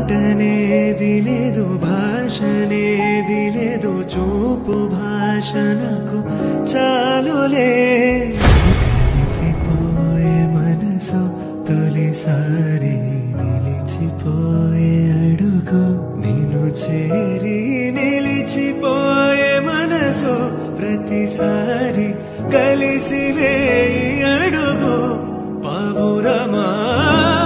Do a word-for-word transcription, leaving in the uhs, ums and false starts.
మాటనేది లేదు, భాషనేది లేదు, చూపు భాష నాకు చాలులే. కలిసిపోయే మనసు తొలిసారి నిలిచిపోయే అడుగు, నిన్ను చేరి నిలిచిపోయే మనసు ప్రతిసారి కలిసి వేయి అడుగు. పావురమా